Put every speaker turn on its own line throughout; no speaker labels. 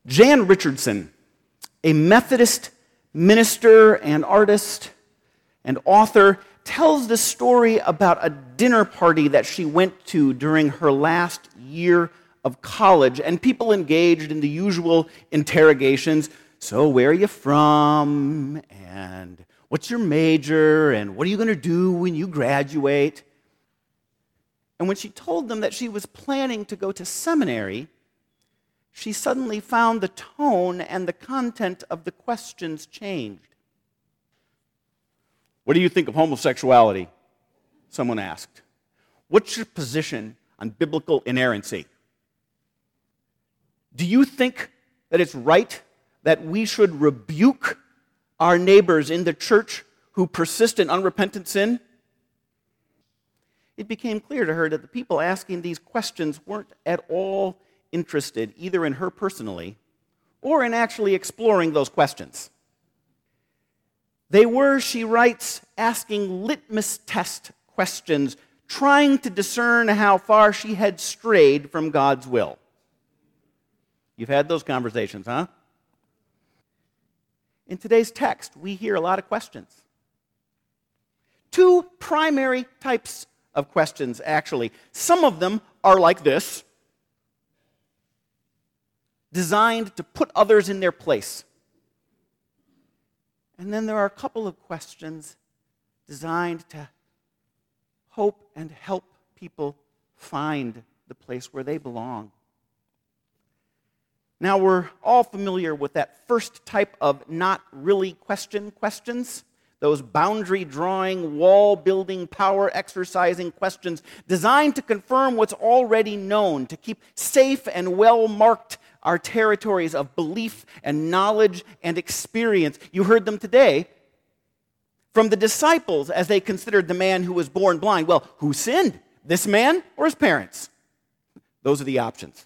Jan Richardson, a Methodist minister and artist and author, tells the story about a dinner party that she went to during her last year of college, and people engaged in the usual interrogations. So where are you from? And what's your major? And what are you going to do when you graduate? And when she told them that she was planning to go to seminary, she suddenly found the tone and the content of the questions changed. What do you think of homosexuality? Someone asked. What's your position on biblical inerrancy? Do you think that it's right that we should rebuke our neighbors in the church who persist in unrepentant sin? It became clear to her that the people asking these questions weren't at all interested either in her personally or in actually exploring those questions. They were, she writes, asking litmus test questions, trying to discern how far she had strayed from God's will. You've had those conversations, huh? In today's text, we hear a lot of questions. Two primary types of questions, actually. Some of them are like this, designed to put others in their place. And then there are a couple of questions designed to hope and help people find the place where they belong. Now, we're all familiar with that first type of not really questions, those boundary drawing, wall building, power exercising questions designed to confirm what's already known, to keep safe and well marked our territories of belief and knowledge and experience. You heard them today from the disciples as they considered the man who was born blind. Well, who sinned? This man or his parents? Those are the options.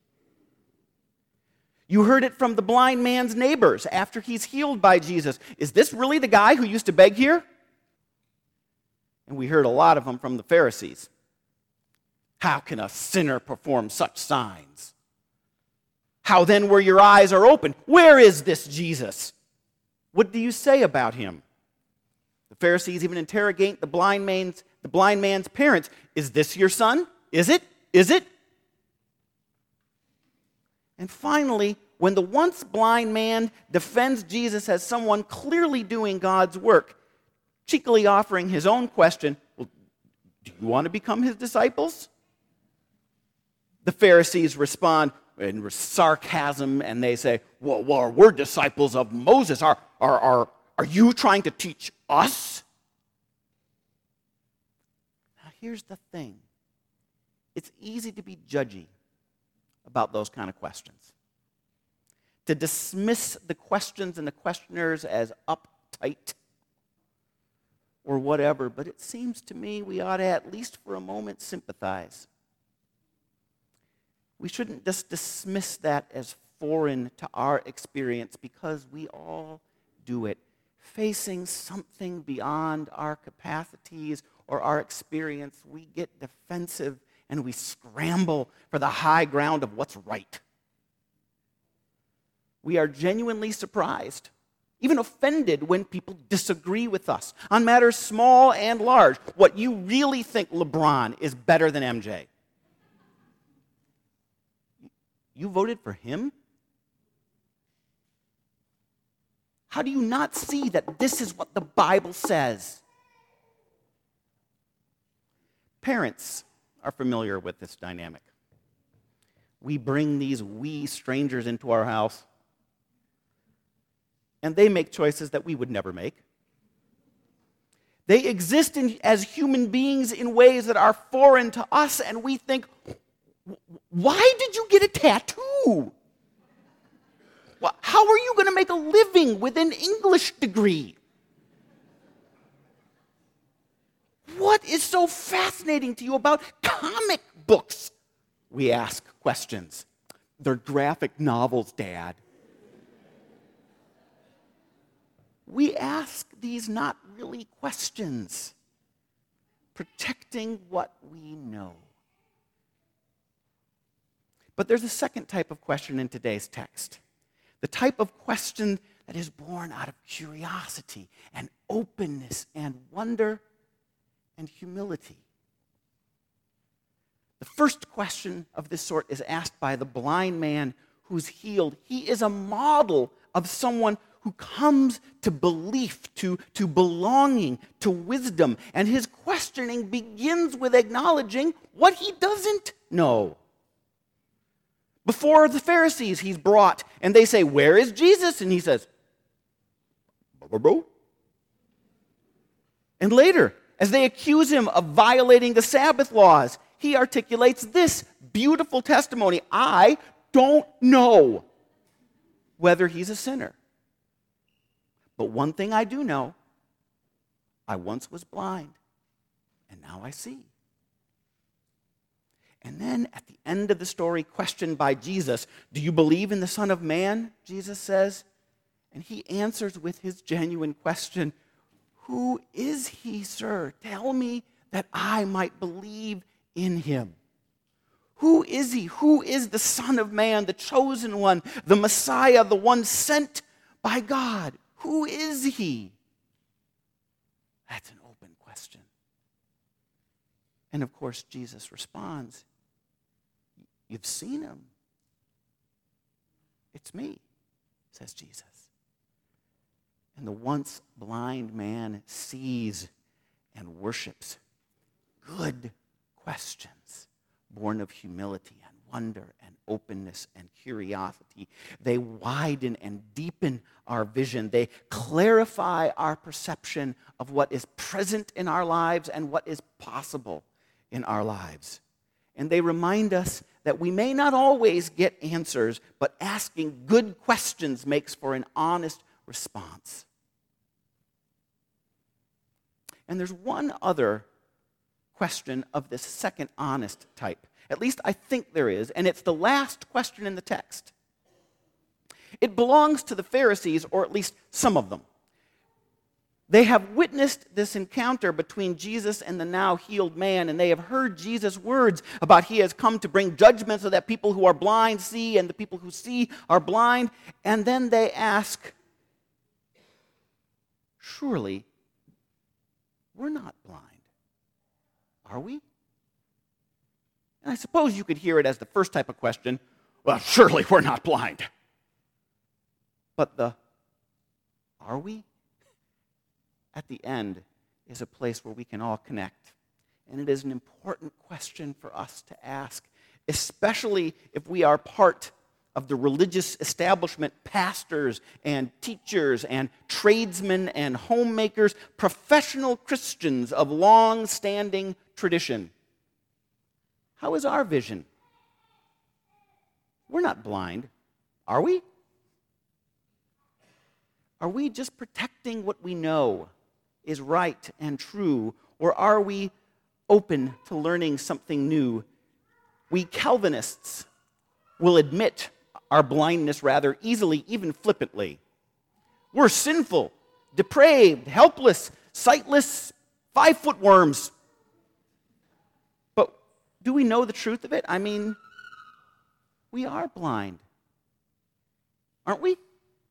You heard it from the blind man's neighbors after he's healed by Jesus. Is this really the guy who used to beg here? And we heard a lot of them from the Pharisees. How can a sinner perform such signs? How then where your eyes are open? Where is this Jesus? What do you say about him? The Pharisees even interrogate the blind man's parents. Is this your son? Is it? Is it? And finally, when the once blind man defends Jesus as someone clearly doing God's work, cheekily offering his own question, well, do you want to become his disciples? The Pharisees respond in sarcasm and they say, well, we're disciples of Moses. Are you trying to teach us? Now, here's the thing. It's easy to be judgy about those kind of questions. To dismiss the questions and the questioners as uptight or whatever, but it seems to me we ought to at least for a moment sympathize. We shouldn't just dismiss that as foreign to our experience because we all do it, facing something beyond our capacities or our experience. We get defensive and we scramble for the high ground of what's right. We are genuinely surprised, even offended when people disagree with us on matters small and large. What you really think LeBron is better than MJ. You voted for him? How do you not see that this is what the Bible says? Parents are familiar with this dynamic. We bring these wee strangers into our house, and they make choices that we would never make. They exist as human beings in ways that are foreign to us, and we think, why did you get a tattoo? How are you going to make a living with an English degree? What is so fascinating to you about comic books? We ask questions. They're graphic novels, Dad. We ask these not really questions, protecting what we know. But there's a second type of question in today's text. The type of question that is born out of curiosity and openness and wonder and humility. The first question of this sort is asked by the blind man who's healed. He is a model of someone who comes to belief, to belonging, to wisdom. And his questioning begins with acknowledging what he doesn't know. Before the Pharisees, he's brought, and they say, "Where is Jesus?" And he says, "Bro." And later, as they accuse him of violating the Sabbath laws, he articulates this beautiful testimony: "I don't know whether he's a sinner. But one thing I do know, I once was blind, and now I see." And then at the end of the story, questioned by Jesus, "Do you believe in the Son of Man?" Jesus says. And he answers with his genuine question, "Who is he, sir? Tell me that I might believe in him." Who is he? Who is the Son of Man, the chosen one, the Messiah, the one sent by God? Who is he? That's an open question. And of course, Jesus responds, "You've seen him." "It's me," says Jesus. And the once blind man sees and worships. Good questions, born of humility and wonder and openness and curiosity. They widen and deepen our vision. They clarify our perception of what is present in our lives and what is possible in our lives. And they remind us that we may not always get answers, but asking good questions makes for an honest response. And there's one other question of this second honest type. At least I think there is, and it's the last question in the text. It belongs to the Pharisees, or at least some of them. They have witnessed this encounter between Jesus and the now healed man, and they have heard Jesus' words about he has come to bring judgment so that people who are blind see and the people who see are blind. And then they ask, "Surely we're not blind, are we?" And I suppose you could hear it as the first type of question, "Well, surely we're not blind." But the "are we?" at the end is a place where we can all connect. And it is an important question for us to ask, especially if we are part of the religious establishment, pastors and teachers and tradesmen and homemakers, professional Christians of long-standing tradition. How is our vision? We're not blind, are we? Are we just protecting what we know is right and true, or are we open to learning something new? We Calvinists will admit our blindness rather easily, even flippantly. We're sinful, depraved, helpless, sightless, 5-foot worms. But do we know the truth of it? I mean, we are blind, aren't we?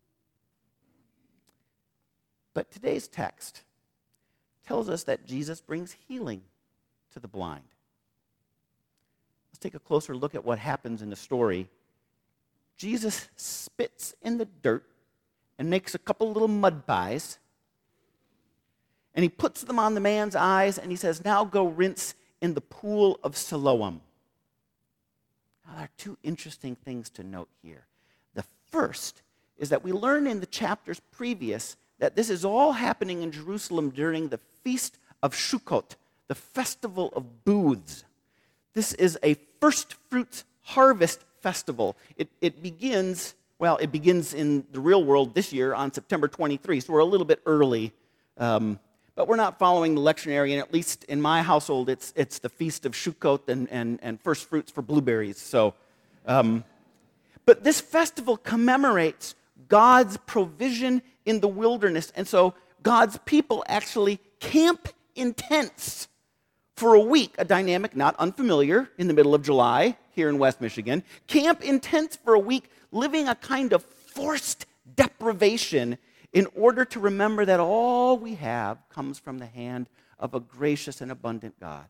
But today's text tells us that Jesus brings healing to the blind. Let's take a closer look at what happens in the story. Jesus spits in the dirt and makes a couple little mud pies, and he puts them on the man's eyes, and he says, "Now go rinse in the pool of Siloam." Now, there are two interesting things to note here. The first is that we learn in the chapters previous that this is all happening in Jerusalem during the Feast of Sukkot, the festival of booths. This is a first fruits harvest festival. It begins in the real world this year on September 23, so we're a little bit early. But we're not following the lectionary, and at least in my household, it's the Feast of Sukkot and first fruits for blueberries. So, but this festival commemorates God's provision in the wilderness, and so God's people actually camp in tents for a week, a dynamic not unfamiliar in the middle of July here in West Michigan. Camp in tents for a week, living a kind of forced deprivation in order to remember that all we have comes from the hand of a gracious and abundant God.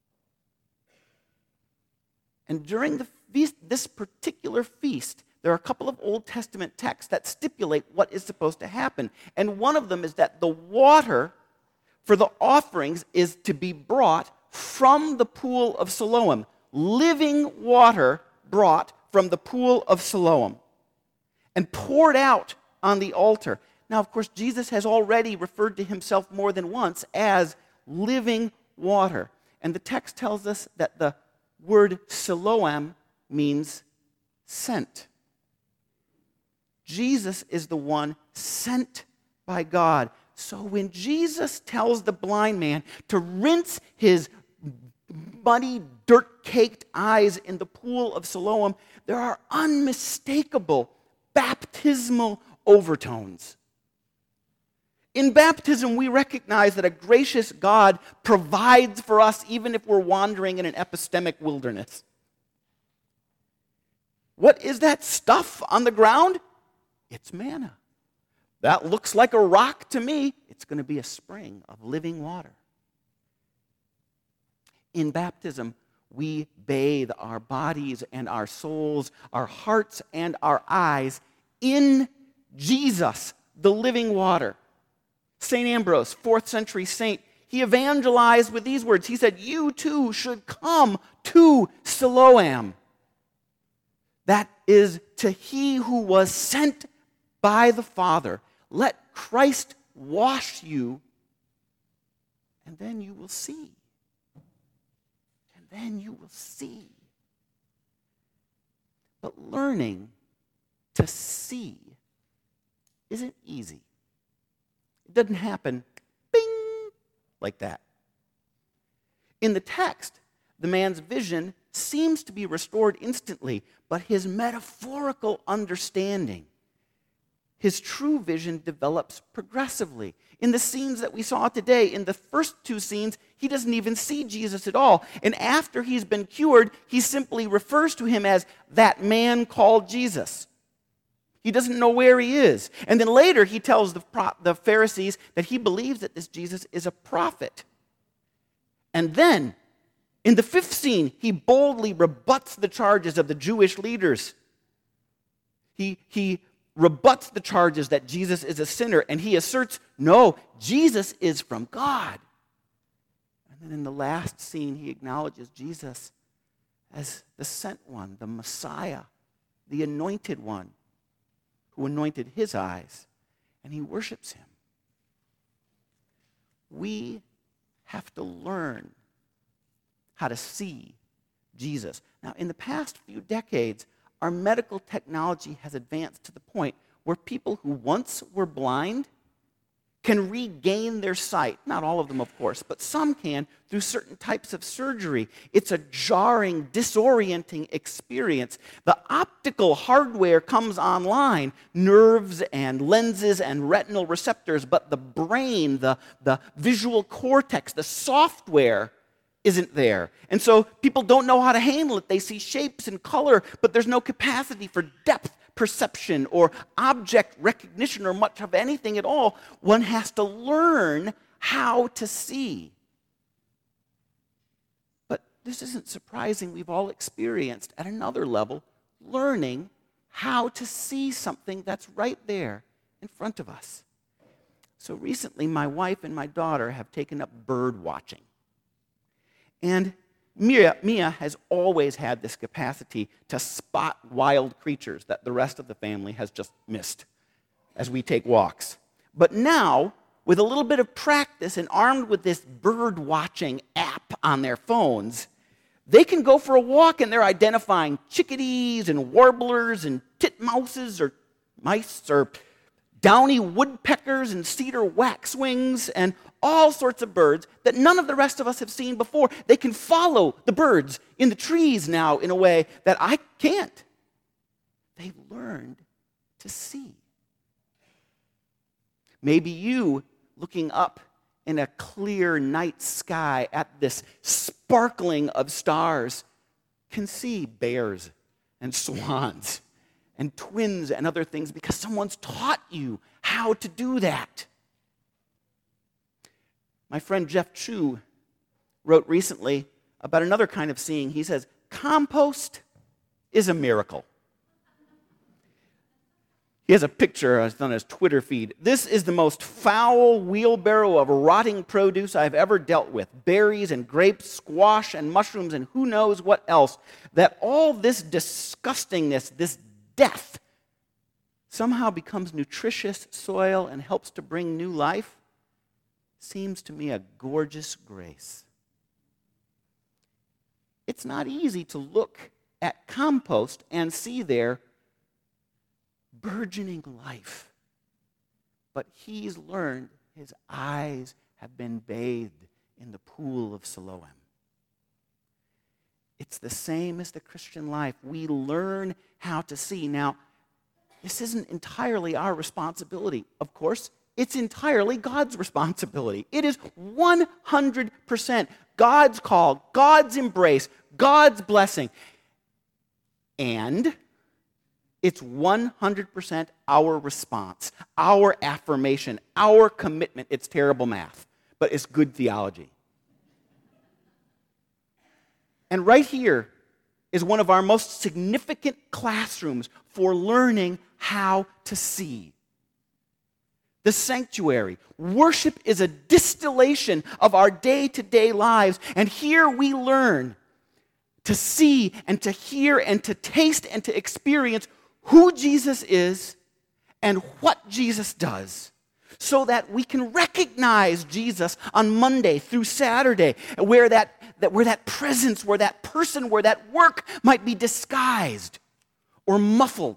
And during this particular feast, there are a couple of Old Testament texts that stipulate what is supposed to happen. And one of them is that the water for the offerings is to be brought from the pool of Siloam. Living water brought from the pool of Siloam and poured out on the altar. Now, of course, Jesus has already referred to himself more than once as living water. And the text tells us that the word Siloam means sent. Jesus is the one sent by God. So when Jesus tells the blind man to rinse his muddy, dirt-caked eyes in the pool of Siloam, there are unmistakable baptismal overtones. In baptism, we recognize that a gracious God provides for us even if we're wandering in an epistemic wilderness. What is that stuff on the ground? It's manna. That looks like a rock to me. It's going to be a spring of living water. In baptism, we bathe our bodies and our souls, our hearts and our eyes in Jesus, the living water. St. Ambrose, 4th century saint, he evangelized with these words. He said, "You too should come to Siloam." That is, to he who was sent by the Father. Let Christ wash you, and then you will see. And then you will see. But learning to see isn't easy. It doesn't happen, bing, like that. In the text, the man's vision seems to be restored instantly, but his metaphorical understanding, his true vision, develops progressively. In the scenes that we saw today, in the first two scenes, he doesn't even see Jesus at all. And after he's been cured, he simply refers to him as that man called Jesus. He doesn't know where he is. And then later he tells the Pharisees that he believes that this Jesus is a prophet. And then, in the 5th scene, he boldly rebuts the charges of the Jewish leaders. He rebuts the charges that Jesus is a sinner, and he asserts, no, Jesus is from God. And then in the last scene, he acknowledges Jesus as the sent one, the Messiah, the anointed one, who anointed his eyes, and he worships him. We have to learn how to see Jesus. Now, in the past few decades, our medical technology has advanced to the point where people who once were blind can regain their sight. Not all of them, of course, but some can through certain types of surgery. It's a jarring, disorienting experience. The optical hardware comes online, nerves and lenses and retinal receptors, but the brain, the visual cortex, the software isn't there. And so people don't know how to handle it. They see shapes and color, but there's no capacity for depth perception or object recognition or much of anything at all. One has to learn how to see. But this isn't surprising. We've all experienced at another level learning how to see something that's right there in front of us. So recently, my wife and my daughter have taken up bird watching. And Mia has always had this capacity to spot wild creatures that the rest of the family has just missed as we take walks. But now, with a little bit of practice and armed with this bird watching app on their phones, they can go for a walk and they're identifying chickadees and warblers and titmouses or mice or downy woodpeckers and cedar waxwings and all sorts of birds that none of the rest of us have seen before. They can follow the birds in the trees now in a way that I can't. They've learned to see. Maybe you, looking up in a clear night sky at this sparkling of stars can see bears and swans and twins and other things because someone's taught you how to do that. My friend Jeff Chu wrote recently about another kind of seeing. He says, compost is a miracle. He has a picture on his Twitter feed. This is the most foul wheelbarrow of rotting produce I've ever dealt with. Berries and grapes, squash and mushrooms, and who knows what else. That all this disgustingness, this death, somehow becomes nutritious soil and helps to bring new life, seems to me a gorgeous grace. It's not easy to look at compost and see there burgeoning life. But he's learned, his eyes have been bathed in the pool of Siloam. It's the same as the Christian life. We learn how to see. Now, this isn't entirely our responsibility. Of course, it's entirely God's responsibility. It is 100% God's call, God's embrace, God's blessing. And it's 100% our response, our affirmation, our commitment. It's terrible math, but it's good theology. And right here is one of our most significant classrooms for learning how to see. The sanctuary. Worship is a distillation of our day-to-day lives, and here we learn to see and to hear and to taste and to experience who Jesus is and what Jesus does, so that we can recognize Jesus on Monday through Saturday, where that presence, where that person, where that work might be disguised or muffled.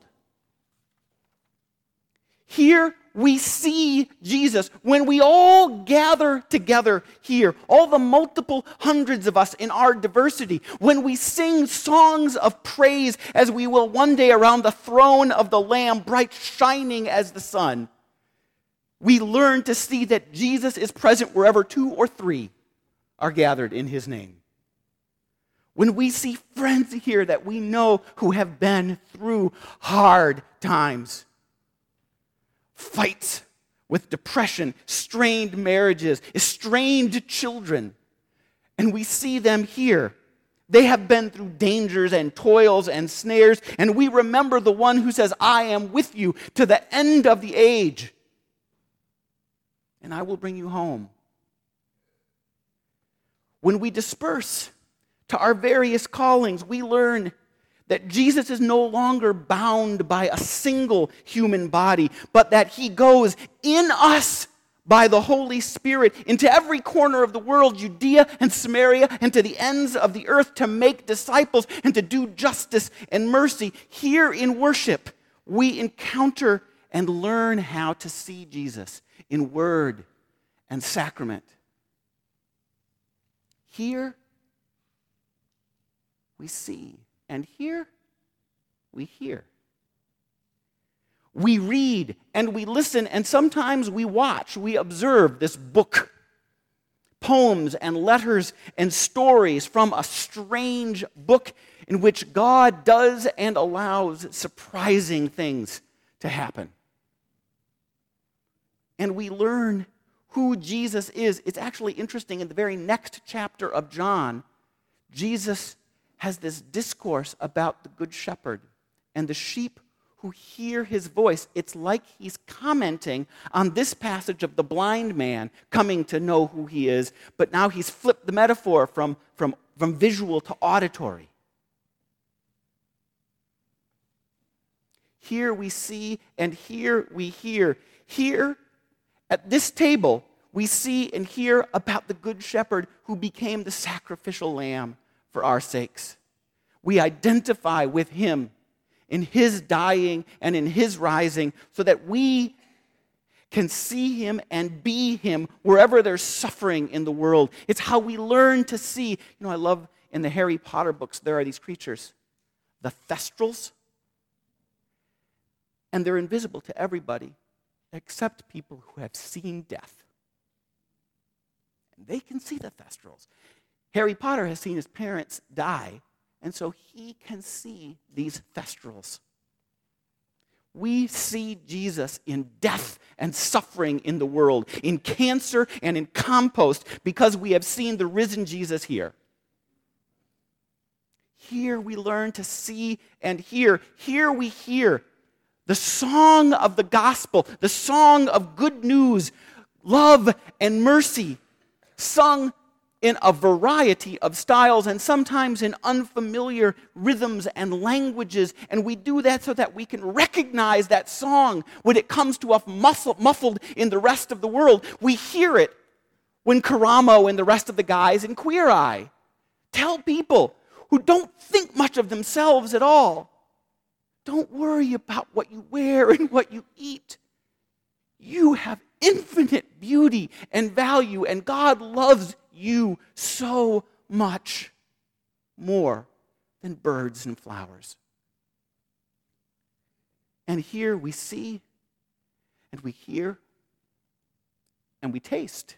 Here we see Jesus when we all gather together here, all the multiple hundreds of us in our diversity, when we sing songs of praise as we will one day around the throne of the Lamb, bright shining as the sun. We learn to see that Jesus is present wherever two or three are gathered in his name. When we see friends here that we know who have been through hard times, fights with depression, strained marriages, estranged children, and we see them here. They have been through dangers and toils and snares, and we remember the one who says, I am with you to the end of the age, and I will bring you home. When we disperse to our various callings, we learn that Jesus is no longer bound by a single human body, but that he goes in us by the Holy Spirit into every corner of the world, Judea and Samaria, and to the ends of the earth, to make disciples and to do justice and mercy. Here in worship, we encounter and learn how to see Jesus in word and sacrament. Here, we see. And here, we hear. We read and we listen, and sometimes we watch, we observe this book. Poems and letters and stories from a strange book in which God does and allows surprising things to happen. And we learn who Jesus is. It's actually interesting, in the very next chapter of John, Jesus has this discourse about the Good Shepherd and the sheep who hear his voice. It's like he's commenting on this passage of the blind man coming to know who he is, but now he's flipped the metaphor from visual to auditory. Here we see and here we hear. Here at this table, we see and hear about the Good Shepherd who became the sacrificial lamb for our sakes. We identify with him in his dying and in his rising, so that we can see him and be him wherever there's suffering in the world. It's how we learn to see. You know, I love in the Harry Potter books, there are these creatures, the Thestrals, and they're invisible to everybody except people who have seen death. and they can see the thestrals. Harry Potter has seen his parents die, and so he can see these thestrals. We see Jesus in death and suffering in the world, in cancer and in compost, because we have seen the risen Jesus here. Here we learn to see and hear. Here we hear the song of the gospel, the song of good news, love and mercy, sung in a variety of styles and sometimes in unfamiliar rhythms and languages. And we do that so that we can recognize that song when it comes to us muffled in the rest of the world. We hear it when Karamo and the rest of the guys in Queer Eye tell people who don't think much of themselves at all, don't worry about what you wear and what you eat. You have infinite beauty and value, and God loves you so much more than birds and flowers. And here we see, and we hear, and we taste.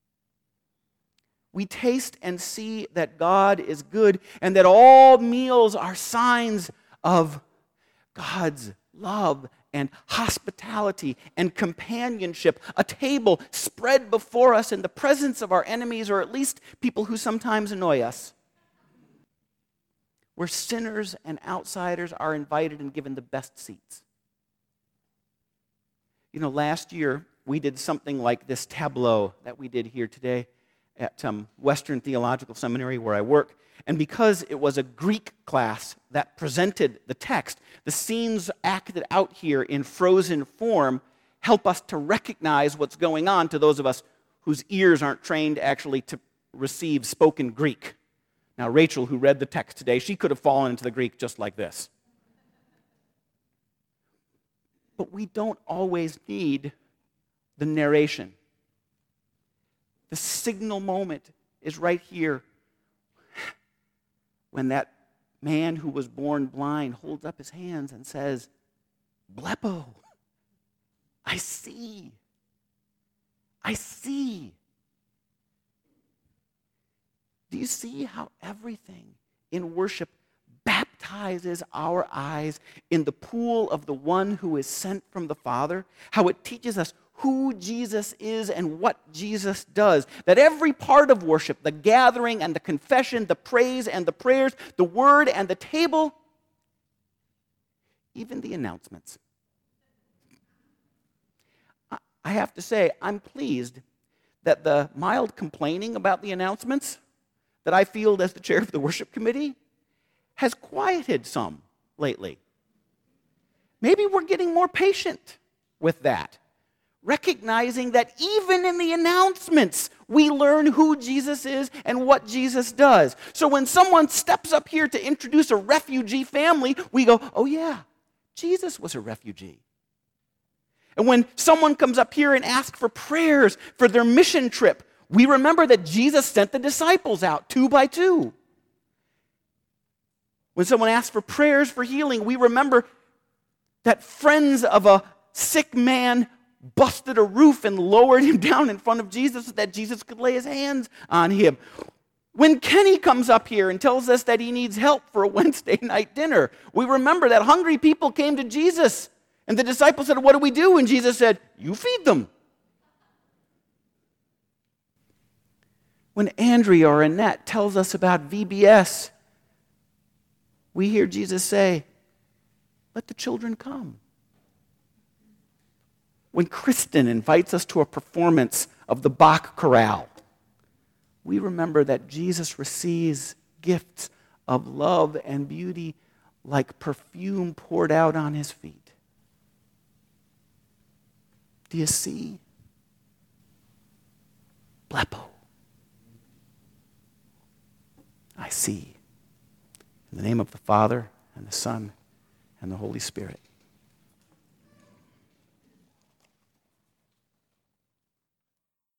We taste and see that God is good, and that all meals are signs of God's love and hospitality and companionship, a table spread before us in the presence of our enemies, or at least people who sometimes annoy us, where sinners and outsiders are invited and given the best seats. You know, last year we did something like this tableau that we did here today at Western Theological Seminary where I work. And because it was a Greek class that presented the text, the scenes acted out here in frozen form help us to recognize what's going on to those of us whose ears aren't trained actually to receive spoken Greek. Now, Rachel, who read the text today, she could have fallen into the Greek just like this. But we don't always need the narration. The signal moment is right here when that man who was born blind holds up his hands and says, "Blepo, I see. I see." Do you see how everything in worship baptizes our eyes in the pool of the one who is sent from the Father? How it teaches us who Jesus is and what Jesus does. That every part of worship, the gathering and the confession, the praise and the prayers, the word and the table, even the announcements. I have to say, I'm pleased that the mild complaining about the announcements that I field as the chair of the worship committee has quieted some lately. Maybe we're getting more patient with that, recognizing that even in the announcements, we learn who Jesus is and what Jesus does. So when someone steps up here to introduce a refugee family, we go, "Oh yeah, Jesus was a refugee." And when someone comes up here and asks for prayers for their mission trip, we remember that Jesus sent the disciples out 2 by 2. When someone asks for prayers for healing, we remember that friends of a sick man busted a roof and lowered him down in front of Jesus so that Jesus could lay his hands on him. When Kenny comes up here and tells us that he needs help for a Wednesday night dinner, we remember that hungry people came to Jesus. And the disciples said, "What do we do?" And Jesus said, "You feed them." When Andrea or Annette tells us about VBS, we hear Jesus say, "Let the children come." When Kristen invites us to a performance of the Bach Chorale, we remember that Jesus receives gifts of love and beauty like perfume poured out on his feet. Do you see? Blepo. I see. In the name of the Father, and the Son, and the Holy Spirit.